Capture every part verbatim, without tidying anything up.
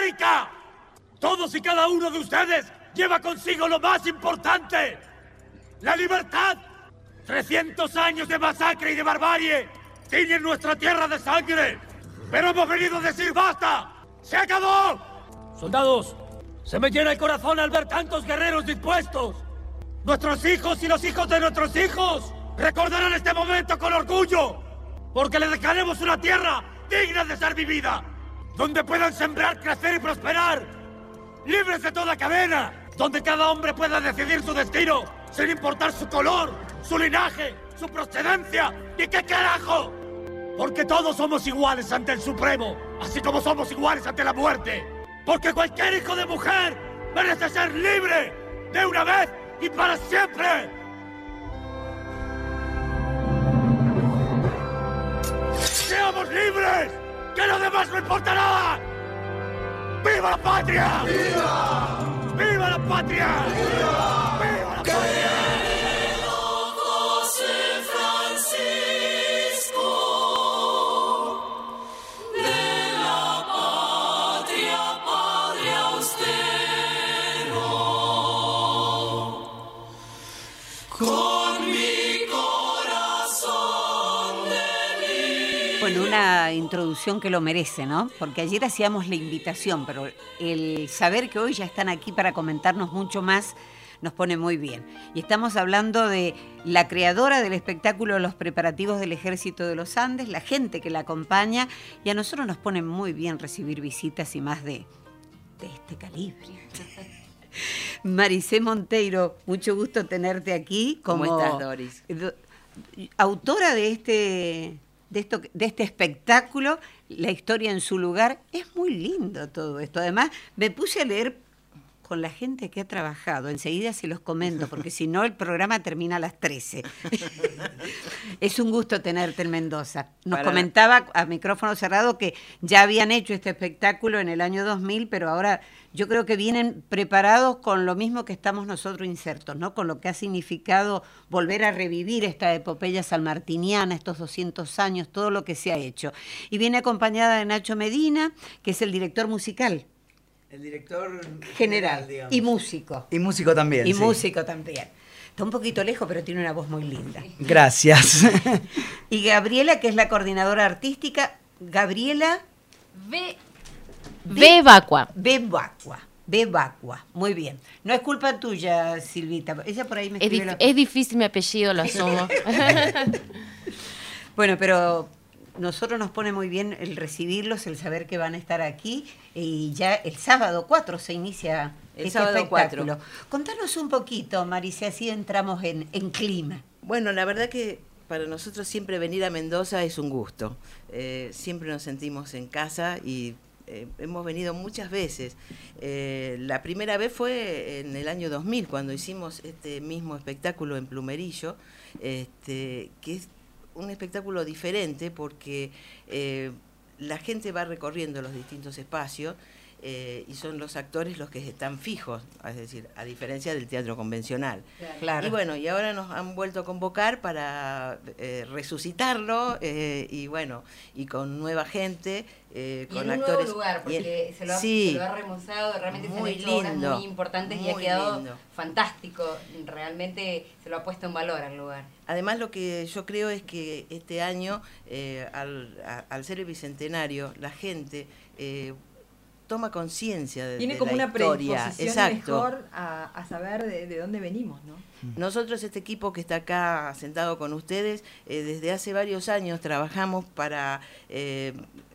América. Todos y cada uno de ustedes lleva consigo lo más importante: la libertad. trescientos años de masacre y de barbarie tiñen nuestra tierra de sangre. Pero hemos venido a decir basta. ¡Se acabó! Soldados, se me llena el corazón al ver tantos guerreros dispuestos. Nuestros hijos y los hijos de nuestros hijos recordarán este momento con orgullo, porque les dejaremos una tierra digna de ser vivida, donde puedan sembrar, crecer y prosperar, libres de toda cadena, donde cada hombre pueda decidir su destino, sin importar su color, su linaje, su procedencia, ni qué carajo. Porque todos somos iguales ante el Supremo, así como somos iguales ante la muerte. Porque cualquier hijo de mujer merece ser libre, de una vez y para siempre. ¡Seamos libres! ¡Que lo demás no importa nada! ¡Viva la patria! ¡Viva! ¡Viva la patria! ¡Viva! ¡Viva la patria! Bueno, una introducción que lo merece, ¿no? Porque ayer hacíamos la invitación, pero el saber que hoy ya están aquí para comentarnos mucho más nos pone muy bien. Y estamos hablando de la creadora del espectáculo Los Preparativos del Ejército de los Andes, la gente que la acompaña, y a nosotros nos pone muy bien recibir visitas y más de, de este calibre. Maricé Monteiro, mucho gusto tenerte aquí. Como, ¿Cómo estás, Doris? Do, autora de este... De, esto, de este espectáculo, La historia en su lugar. Es muy lindo todo esto. Además, me puse a leer con la gente que ha trabajado. Enseguida se los comento, porque si no el programa termina a las trece. Es un gusto tenerte en Mendoza. Nos Para... comentaba a micrófono cerrado que ya habían hecho este espectáculo en el año dos mil, pero ahora yo creo que vienen preparados con lo mismo que estamos nosotros insertos, ¿no? Con lo que ha significado volver a revivir esta epopeya sanmartiniana, estos doscientos años, todo lo que se ha hecho. Y viene acompañada de Nacho Medina, que es el director musical. El director general, general y músico. Y músico también. Y sí. músico también. Está un poquito lejos, pero tiene una voz muy linda. Gracias. Y Gabriela, que es la coordinadora artística. Gabriela... B. Bevacua. Bevacua. Bevacua. Muy bien. No es culpa tuya, Silvita. Ella por ahí me Es, escribe... dif- la... es difícil mi apellido, lo asumo. Bueno, pero... Nosotros nos pone muy bien el recibirlos, el saber que van a estar aquí, y ya el sábado cuatro se inicia el este sábado espectáculo. cuatro. Contanos un poquito, Maricé, así entramos en, en clima. Bueno, la verdad que para nosotros siempre venir a Mendoza es un gusto. Eh, siempre nos sentimos en casa y eh, hemos venido muchas veces. Eh, la primera vez fue en el año dos mil, cuando hicimos este mismo espectáculo en Plumerillo, este, que es un espectáculo diferente porque eh, la gente va recorriendo los distintos espacios eh, y son los actores los que están fijos, es decir, a diferencia del teatro convencional. Claro. Y bueno, y ahora nos han vuelto a convocar para eh, resucitarlo eh, y bueno, y con nueva gente, eh, y con en un actores. nuevo lugar, porque el, se, lo ha, sí, se lo ha remozado, realmente muy se han hecho obras lindo, muy importantes muy y ha quedado lindo. fantástico, realmente se lo ha puesto en valor al lugar. Además, lo que yo creo es que este año, eh, al, a, al ser el bicentenario, la gente eh, toma conciencia de, Tiene de como la una historia. predisposición Exacto. mejor a, a saber de, de dónde venimos, ¿no? Nosotros, este equipo que está acá sentado con ustedes, eh, desde hace varios años trabajamos para... Eh,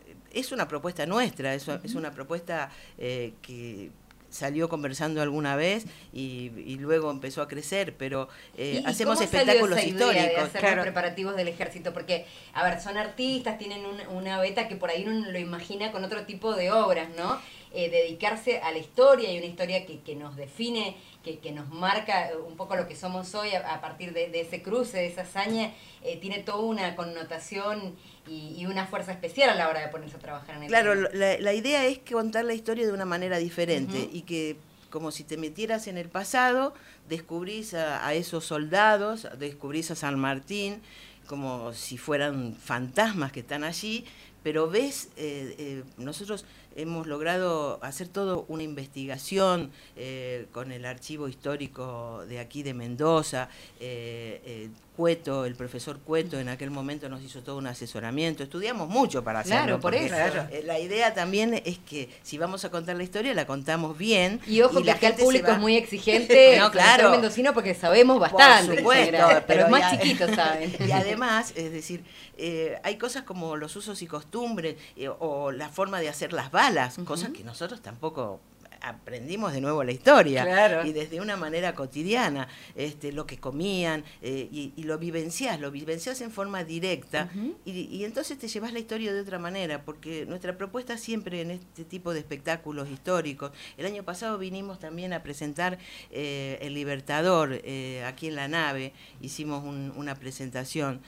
es una propuesta nuestra, es, es una propuesta eh, que... salió conversando alguna vez y, y luego empezó a crecer, pero eh, ¿Y, hacemos y espectáculos esa idea históricos. de hacer Claro. los preparativos del ejército? Porque, a ver, son artistas, tienen un, una beta que por ahí uno lo imagina con otro tipo de obras, ¿no? Eh, dedicarse a la historia y una historia que, que nos define, que, que nos marca un poco lo que somos hoy a, a partir de, de ese cruce, de esa hazaña, eh, tiene toda una connotación y, y una fuerza especial a la hora de ponerse a trabajar en el Claro, tema. la, la idea es contar la historia de una manera diferente Uh-huh. y que, como si te metieras en el pasado, descubrís a, a esos soldados, descubrís a San Martín, como si fueran fantasmas que están allí, pero ves, eh, eh, nosotros hemos logrado hacer toda una investigación eh, con el archivo histórico de aquí de Mendoza. eh, eh, Cueto, el profesor Cueto en aquel momento nos hizo todo un asesoramiento, estudiamos mucho para hacerlo. Claro, por eso. Eh, La idea también es que si vamos a contar la historia, la contamos bien. Y ojo y que la acá el gente público se va- es muy exigente, No, con el claro. ser mendocino, porque sabemos bastante. en supuesto, general, pero los pero más ya- chiquitos saben. Y además, es decir, eh, hay cosas como los usos y costumbres eh, o la forma de hacer las balas, Ujú. cosas que nosotros tampoco aprendimos de nuevo la historia, Claro. y desde una manera cotidiana, este, lo que comían, eh, y, y lo vivenciás, lo vivenciás en forma directa, Ujú. y, y entonces te llevas la historia de otra manera, porque nuestra propuesta siempre en este tipo de espectáculos históricos, el año pasado vinimos también a presentar eh, El Libertador, eh, aquí en la nave, hicimos un- una presentación,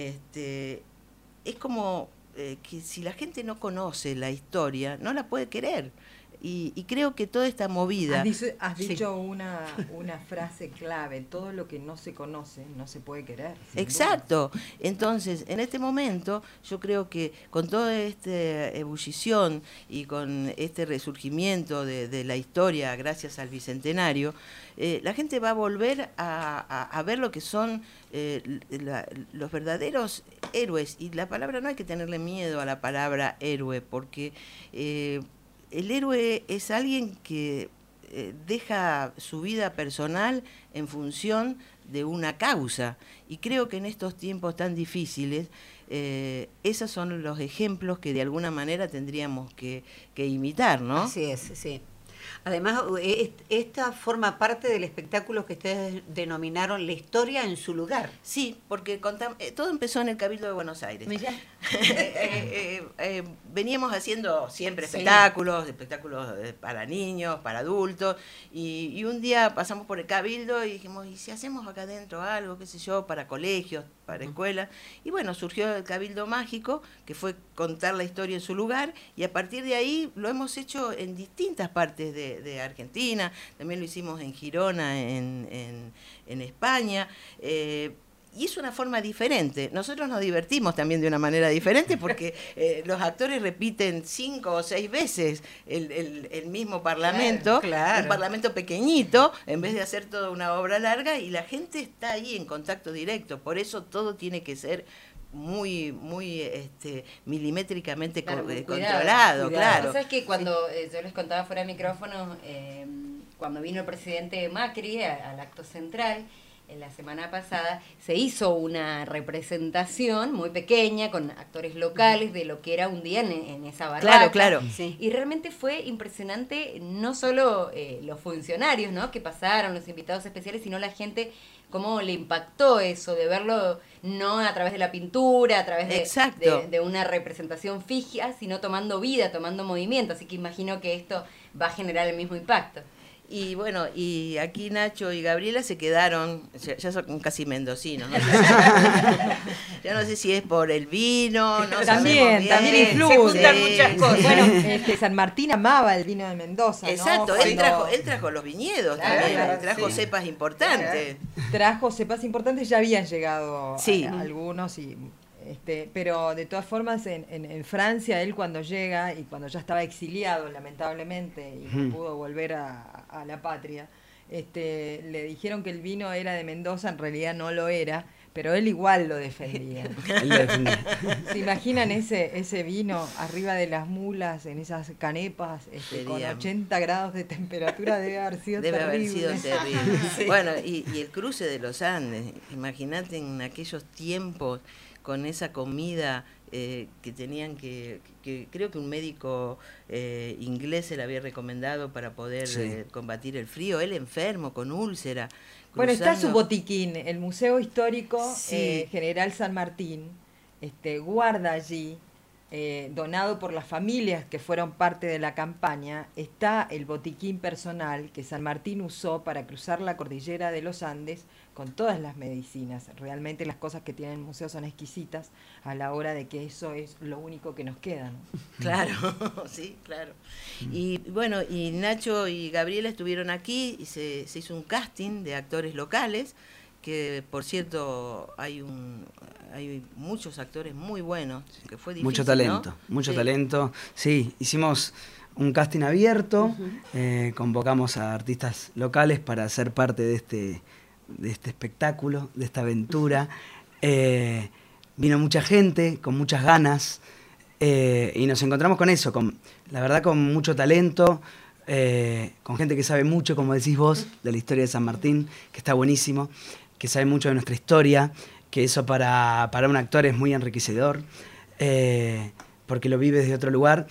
este, es como eh, que si la gente no conoce la historia, no la puede querer. Y, y creo que toda esta movida... Has dicho, has Sí. dicho una, una frase clave, todo lo que no se conoce no se puede querer. sin Exacto. Entonces, en este momento, yo creo que con toda esta ebullición y con este resurgimiento de, de la historia gracias al Bicentenario, eh, la gente va a volver a, a- a ver lo que son eh, la- los verdaderos héroes. Y la palabra, no hay que tenerle miedo a la palabra héroe, porque eh, el héroe es alguien que eh, deja su vida personal en función de una causa, y creo que en estos tiempos tan difíciles eh, esos son los ejemplos que de alguna manera tendríamos que, que imitar, ¿no? Así es, sí. Además, e- esta forma parte del espectáculo que ustedes denominaron La Historia en su lugar. Sí, porque contam- eh, todo empezó en el Cabildo de Buenos Aires. Mirá. Eh, eh, eh, veníamos haciendo siempre Sí. espectáculos, espectáculos eh, para niños, para adultos, y, y un día pasamos por el Cabildo y dijimos, ¿y si hacemos acá adentro algo, qué sé yo, para colegios, para escuelas? Y bueno, surgió el Cabildo Mágico, que fue contar la historia en su lugar, y a partir de ahí lo hemos hecho en distintas partes de, de Argentina, también lo hicimos en Girona, en, en, en España, eh, y es una forma diferente. Nosotros nos divertimos también de una manera diferente porque eh, los actores repiten cinco o seis veces el, el, el mismo parlamento, Claro, claro. un parlamento pequeñito, en vez de hacer toda una obra larga, y la gente está ahí en contacto directo. Por eso todo tiene que ser muy muy este, milimétricamente Claro, co- muy eh, cuidado, controlado, cuidado. claro. ¿Sabes que cuando eh, yo les contaba fuera de micrófono, eh, cuando vino el presidente Macri a- al acto central, en la semana pasada, se hizo una representación muy pequeña con actores locales de lo que era un día en, en esa barraca. Claro, claro. Sí. Y realmente fue impresionante, no solo eh, los funcionarios, ¿no?, que pasaron, los invitados especiales, sino la gente, cómo le impactó eso, de verlo no a través de la pintura, a través de, Exacto. de, de una representación fija, sino tomando vida, tomando movimiento. Así que imagino que esto va a generar el mismo impacto. Y bueno, y aquí Nacho y Gabriela se quedaron, ya, ya son casi mendocinos, ¿no? Ya no sé si es por el vino, no sabemos También, bien. también influye. Se juntan Sí, muchas sí. cosas. Bueno, este, San Martín amaba el vino de Mendoza, ¿no? Exacto, él Cuando trajo, él trajo los viñedos Claro, también, trajo sí. cepas importantes. trajo cepas importantes, ya habían llegado Sí. a- a algunos, y este, pero de todas formas en, en, en Francia él cuando llega y cuando ya estaba exiliado lamentablemente y no pudo volver a, a la patria, este, le dijeron que el vino era de Mendoza, en realidad no lo era, pero él igual lo defendía. Él lo defendía. ¿Se imaginan ese, ese vino arriba de las mulas, en esas canepas, este, con Sería- ochenta grados de temperatura? Debe haber sido Debe haber terrible. sido terrible. Bueno, y, y el cruce de los Andes, imagínate en aquellos tiempos con esa comida eh, que tenían que, que creo que un médico eh, inglés se le había recomendado para poder Sí. eh, combatir el frío, él enfermo, con úlcera. Bueno, está su cruzando- botiquín, el Museo Histórico Sí. eh, General San Martín, este, guarda allí, eh, donado por las familias que fueron parte de la campaña, está el botiquín personal que San Martín usó para cruzar la cordillera de los Andes con todas las medicinas. Realmente las cosas que tiene el museo son exquisitas a la hora de que eso es lo único que nos queda, ¿no? Claro, sí, claro. Y bueno, y Nacho y Gabriela estuvieron aquí y se, se hizo un casting de actores locales que por cierto hay un hay muchos actores muy buenos, que fue difícil, mucho talento, ¿no? mucho Sí. talento. Sí, hicimos un casting abierto, Ujú. eh, convocamos a artistas locales para ser parte de este, de este espectáculo, de esta aventura. Eh, vino mucha gente con muchas ganas eh, y nos encontramos con eso, con, la verdad con mucho talento, eh, con gente que sabe mucho, como decís vos, de la historia de San Martín, que está buenísimo, que sabe mucho de nuestra historia, que eso para, para un actor es muy enriquecedor, eh, porque lo vive desde otro lugar.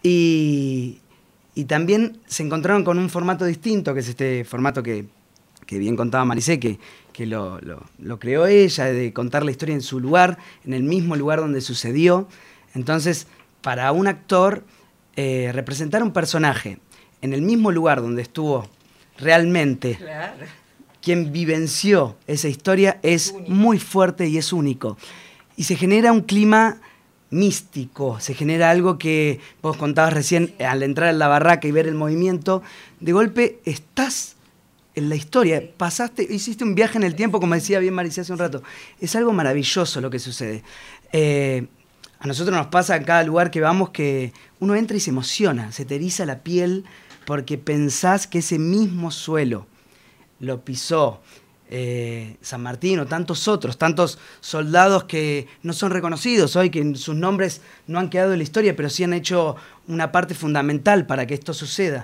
Y, y también se encontraron con un formato distinto, que es este formato que, que bien contaba Maricé, que, que lo, lo, lo creó ella, de contar la historia en su lugar, en el mismo lugar donde sucedió. Entonces, para un actor, eh, representar un personaje en el mismo lugar donde estuvo realmente Claro. quien vivenció esa historia es muy fuerte y es único. Y se genera un clima místico, se genera algo que vos contabas recién, al entrar en la barraca y ver el movimiento, de golpe estás en la historia, pasaste, hiciste un viaje en el tiempo, como decía bien Maricé hace un rato. Es algo maravilloso lo que sucede. Eh, a nosotros nos pasa en cada lugar que vamos que uno entra y se emociona, se te eriza la piel porque pensás que ese mismo suelo lo pisó eh, San Martín o tantos otros, tantos soldados que no son reconocidos hoy, que sus nombres no han quedado en la historia, pero sí han hecho una parte fundamental para que esto suceda.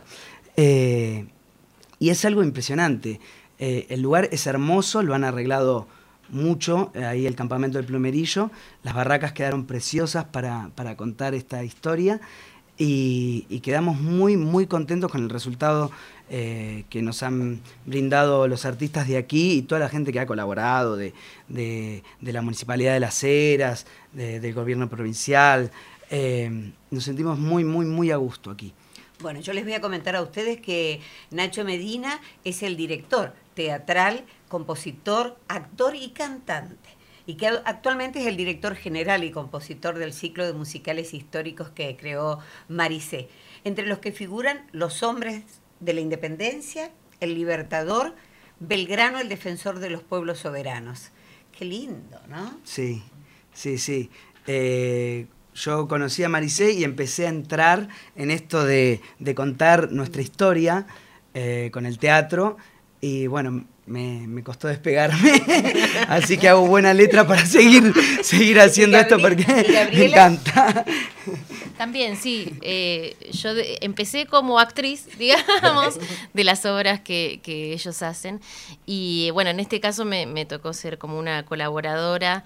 Eh, y es algo impresionante. Eh, el lugar es hermoso, lo han arreglado mucho, eh, ahí el campamento del Plumerillo, las barracas quedaron preciosas para, para contar esta historia. Y, y quedamos muy, muy contentos con el resultado eh, que nos han brindado los artistas de aquí y toda la gente que ha colaborado, de, de, de la Municipalidad de Las Heras, de, del gobierno provincial. Eh, nos sentimos muy, muy, muy a gusto aquí. Bueno, yo les voy a comentar a ustedes que Nacho Medina es el director teatral, compositor, actor y cantante. Y que actualmente es el director general y compositor del ciclo de musicales históricos que creó Maricé, entre los que figuran Los Hombres de la Independencia, El Libertador, Belgrano, el Defensor de los Pueblos Soberanos. Qué lindo, ¿no? Sí, sí, sí. Eh, yo conocí a Maricé y empecé a entrar en esto de, de contar nuestra historia eh, con el teatro y bueno... Me, me costó despegarme, así que hago buena letra para seguir, seguir haciendo esto porque me encanta. También, sí, eh, yo de- empecé como actriz, digamos, de las obras que, que ellos hacen. Y bueno, en este caso me, me tocó ser como una colaboradora,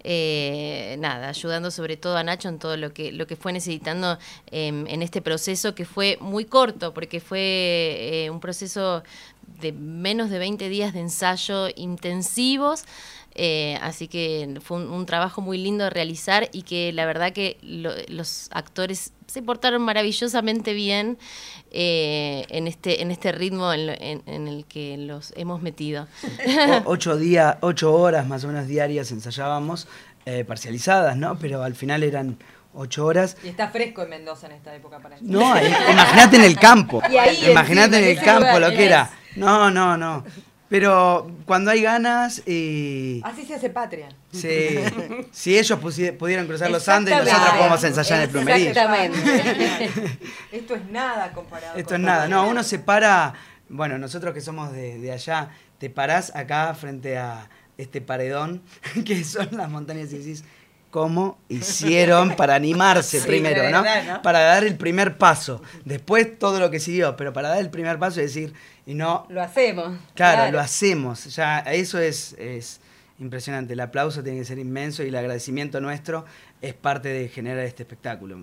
eh, nada, ayudando sobre todo a Nacho en todo lo que, lo que fue necesitando eh, en este proceso que fue muy corto, porque fue eh, un proceso de menos de veinte días de ensayo intensivos. Eh, así que fue un, un trabajo muy lindo de realizar y que la verdad que lo, los actores se portaron maravillosamente bien eh, en este en este ritmo en, lo- en- en el que los hemos metido. O- ocho días, ocho horas más o menos diarias ensayábamos, eh, parcializadas, ¿no? Pero al final eran ocho horas. Y está fresco en Mendoza en esta época para eso. No, i- imagínate en el campo. Y ahí Imagínate encima, en en el ese campo lugar, lo en que era. ese- No, no, no. Pero cuando hay ganas y... Así se hace patria. Sí, si ellos pusi- pudieran cruzar los Andes, Exactamente. nosotros podemos ensayar en el Plumerillo. Exactamente. Esto es nada comparado Esto con es nada, no, uno se para, bueno, nosotros que somos de, de allá, te parás acá frente a este paredón, que son las montañas y decís, ¿cómo hicieron para animarse Sí, primero, la ¿no? verdad, ¿no? Para dar el primer paso, después todo lo que siguió, pero para dar el primer paso y decir, y no, Lo hacemos. claro, lo hacemos, ya eso es, es impresionante, el aplauso tiene que ser inmenso y el agradecimiento nuestro es parte de generar este espectáculo.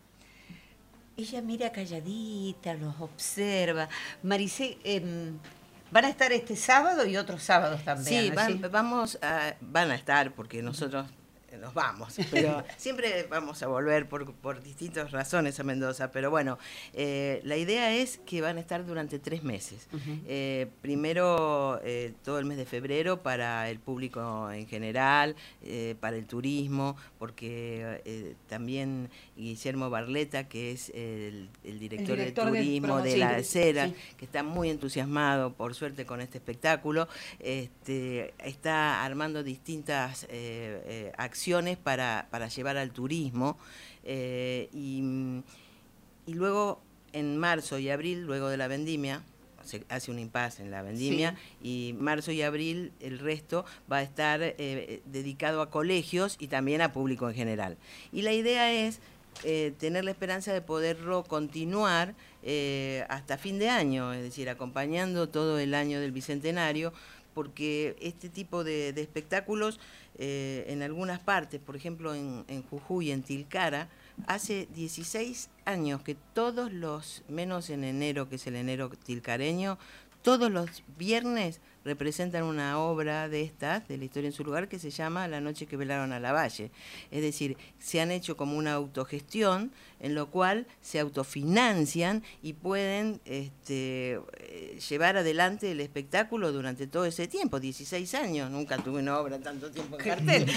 Ella mira calladita, los observa. Maricé, em, van a estar este sábado y otros sábados también. Sí, ¿no? van, vamos a, van a estar, porque nosotros nos vamos, pero siempre vamos a volver por, por distintas razones a Mendoza, pero bueno, eh, la idea es que van a estar durante tres meses. Uh-huh. eh, primero eh, todo el mes de febrero para el público en general, eh, para el turismo, porque eh, también Guillermo Barleta, que es el, el, director, el director de turismo de, de La Acera, sí, que está muy entusiasmado, por suerte, con este espectáculo, este, está armando distintas eh, eh, acciones Para, para llevar al turismo eh, y, y luego en marzo y abril, luego de la vendimia, se hace un impasse en la vendimia, sí, y marzo y abril el resto va a estar eh, dedicado a colegios y también a público en general. Y la idea es eh, tener la esperanza de poderlo continuar eh, hasta fin de año, es decir, acompañando todo el año del Bicentenario, porque este tipo de, de espectáculos eh, en algunas partes, por ejemplo en, en Jujuy, en Tilcara, hace dieciséis años que todos los, menos en enero, que es el enero tilcareño, todos los viernes representan una obra de estas, de la historia en su lugar, que se llama La noche que velaron a Lavalle. Es decir, se han hecho como una autogestión, en lo cual se autofinancian y pueden este, llevar adelante el espectáculo durante todo ese tiempo, dieciséis años. Nunca tuve una obra tanto tiempo en cartel.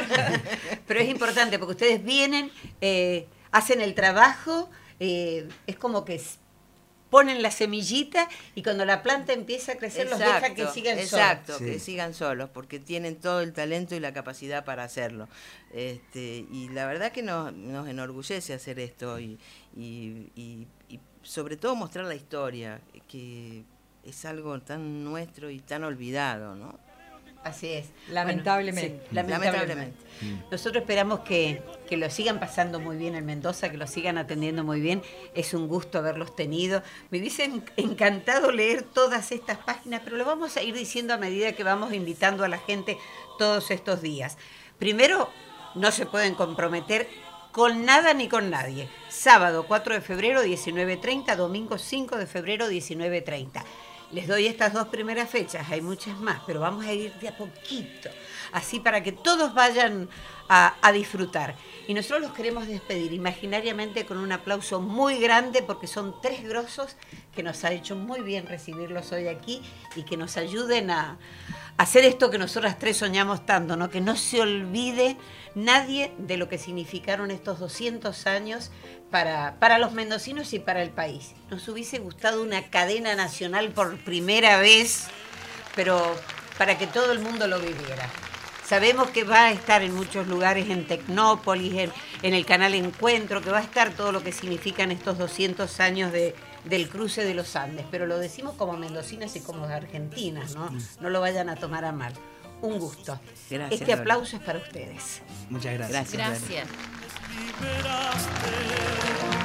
Pero es importante, porque ustedes vienen, eh, hacen el trabajo, eh, es como que ponen la semillita y cuando la planta empieza a crecer, exacto, los deja que sigan exacto, solos. Exacto, sí, que sigan solos, porque tienen todo el talento y la capacidad para hacerlo. Este, y la verdad que nos, nos enorgullece hacer esto y, y, y, y sobre todo mostrar la historia, que es algo tan nuestro y tan olvidado, ¿no? Así es. Lamentablemente. Bueno, sí, lamentablemente. lamentablemente. Nosotros esperamos que, que lo sigan pasando muy bien en Mendoza, que lo sigan atendiendo muy bien. Es un gusto haberlos tenido. Me hubiese encantado leer todas estas páginas, pero lo vamos a ir diciendo a medida que vamos invitando a la gente todos estos días. Primero, no se pueden comprometer con nada ni con nadie. Sábado cuatro de febrero, diecinueve treinta, domingo cinco de febrero, diecinueve treinta. Les doy estas dos primeras fechas, hay muchas más, pero vamos a ir de a poquito, así para que todos vayan a, a disfrutar. Y nosotros los queremos despedir imaginariamente con un aplauso muy grande, porque son tres grosos que nos ha hecho muy bien recibirlos hoy aquí y que nos ayuden a, a hacer esto que nosotras tres soñamos tanto, ¿no? Que no se olvide nadie de lo que significaron estos doscientos años para, para los mendocinos y para el país. Nos hubiese gustado una cadena nacional por primera vez, pero para que todo el mundo lo viviera. Sabemos que va a estar en muchos lugares, en Tecnópolis, en, en el canal Encuentro, que va a estar todo lo que significan estos doscientos años de, del cruce de los Andes, pero lo decimos como mendocinas y como argentinas, ¿no? No lo vayan a tomar a mal. Un gusto. Gracias, este aplauso Lola. Es para ustedes. Muchas gracias. Gracias. Gracias.